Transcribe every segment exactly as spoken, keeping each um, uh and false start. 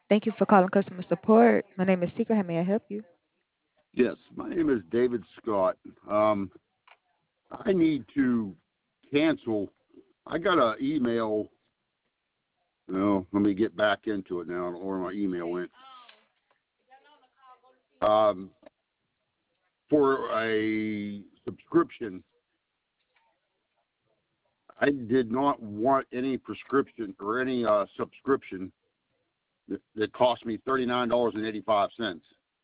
Thank you for calling customer support. My name is Secret. How may I help you? Yes, my name is David Scott. Um, I need to cancel. I got an email. No, let me get back into it now. I don't know where my email went. Um, for a subscription, I did not want any prescription or any uh, subscription that, that cost me thirty-nine dollars and eighty-five cents.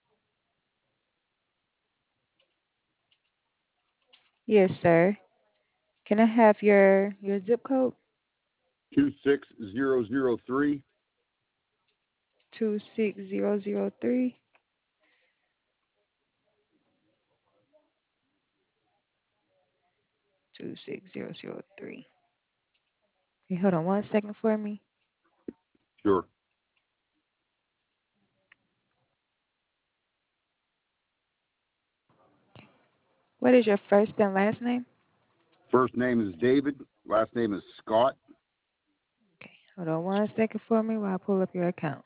Yes, sir. Can I have your your zip code? two six zero zero three. Two six zero zero three. Two six zero zero three. Okay, hold on one second for me. Sure. What is your first and last name? First name is David. Last name is Scott. Okay, hold on one second for me while I pull up your account.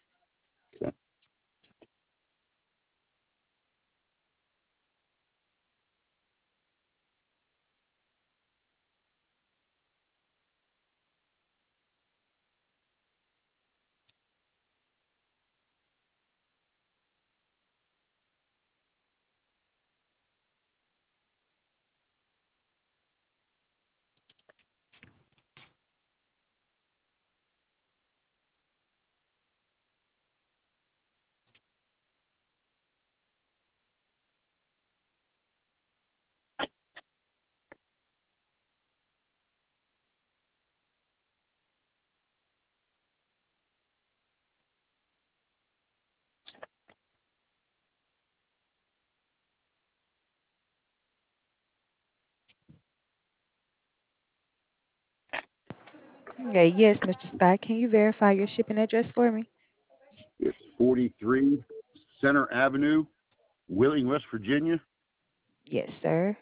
Okay, yes, Mister Scott. Can you verify your shipping address for me? It's forty-three Center Avenue, Wheeling, West Virginia. Yes, sir.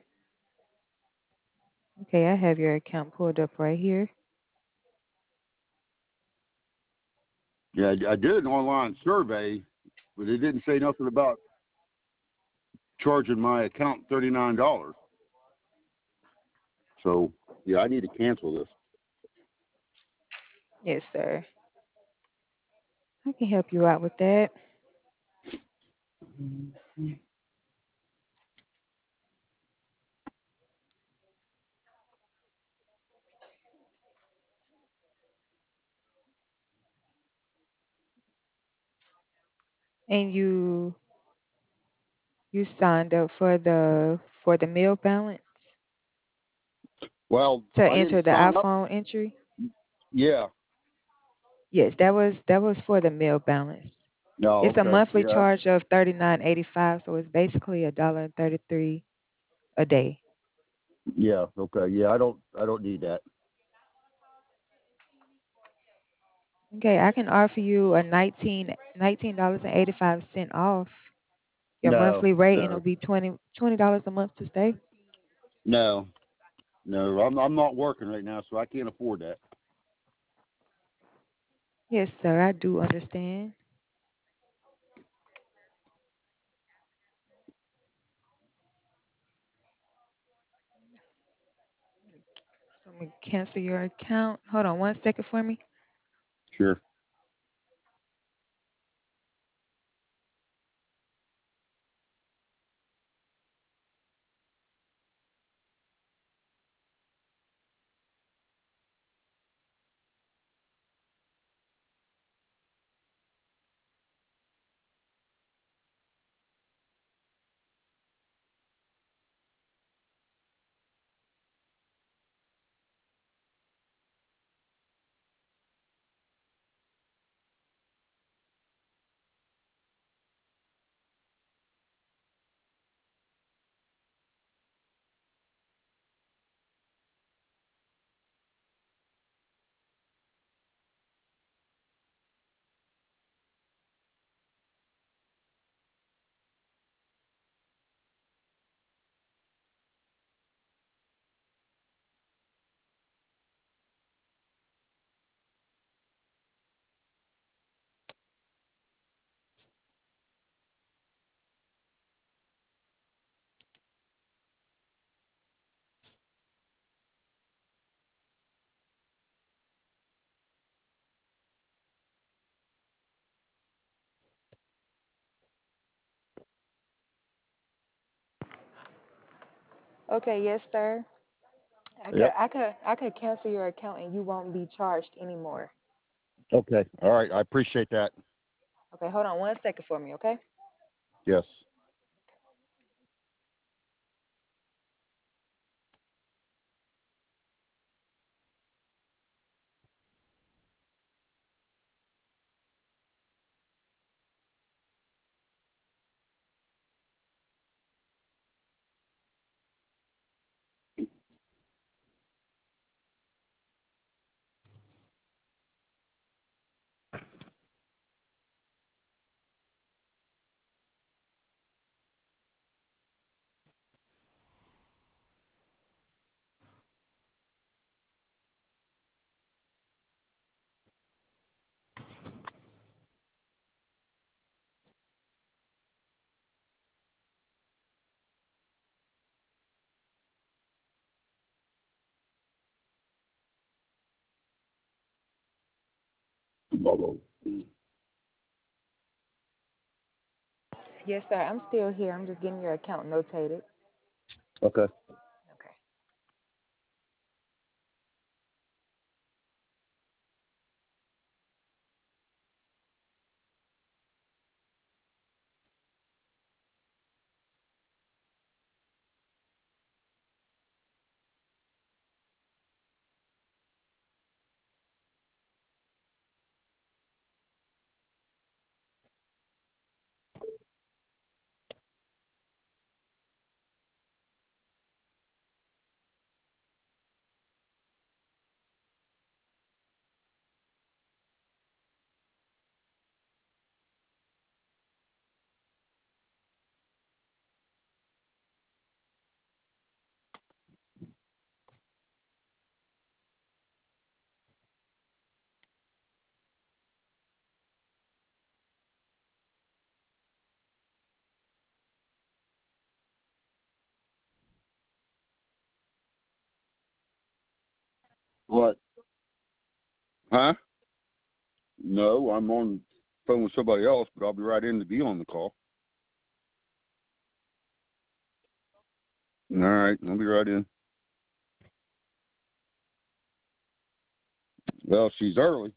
Okay, I have your account pulled up right here. Yeah, I I did an online survey, but it didn't say nothing about charging my account thirty-nine dollars. So, yeah, I need to cancel this. Yes, sir. I can help you out with that. And you you signed up for the for the meal balance Well, to I didn't enter the sign up. iPhone entry? Yeah. Yes, that was that was for the meal balance. No, It's a okay. monthly Yeah. charge of thirty nine eighty five, so it's basically a dollar and thirty three a day. Yeah. Okay. Yeah, I don't. I don't need that. Okay, I can offer you a nineteen nineteen dollars and eighty five cent off your No. monthly rate, and it'll No. be twenty twenty dollars a month to stay. No. No. I'm. I'm not working right now, so I can't afford that. Yes, sir, I do understand. So I'm gonna cancel your account. Hold on one second for me. Sure. Okay, yes, sir. I could Yep. I could I could cancel your account and you won't be charged anymore. Okay. All right. I appreciate that. Okay, hold on one second for me, okay? Yes. Yes, sir. I'm still here. I'm just getting your account notated. Okay. Okay. What? Huh? No, I'm on phone with somebody else, but I'll be right in to be on the call. All right. I'll be right in. Well, she's early.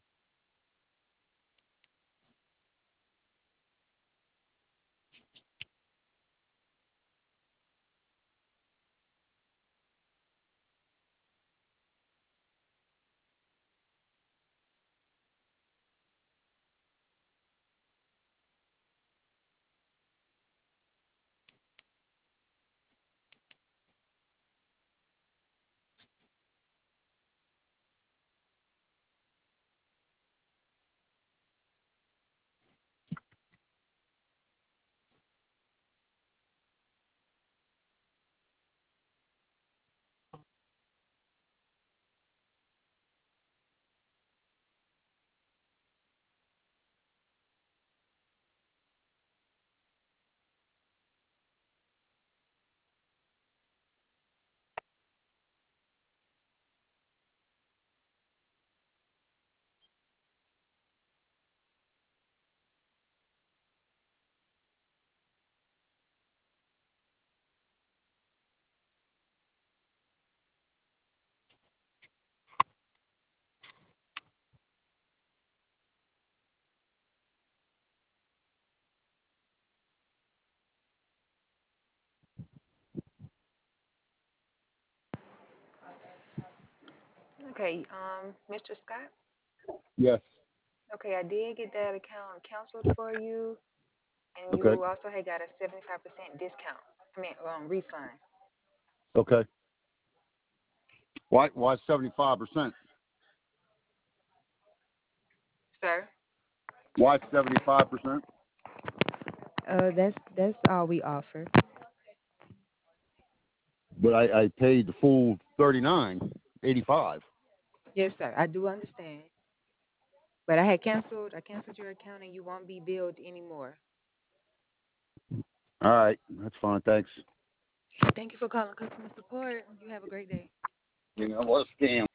Okay, um, mister Scott. Yes. Okay, I did get that account canceled for you, and Okay. you also had got a seventy-five percent discount. I mean, um, refund, Okay. Why? Why seventy-five percent? sir. Why seventy-five percent? Uh, that's that's all we offer. But I, I paid the full thirty-nine eighty-five. Yes, sir. I do understand, but I had canceled. I canceled your account, and you won't be billed anymore. All right. That's fine. Thanks. Thank you for calling customer support. You have a great day. You know what a scam.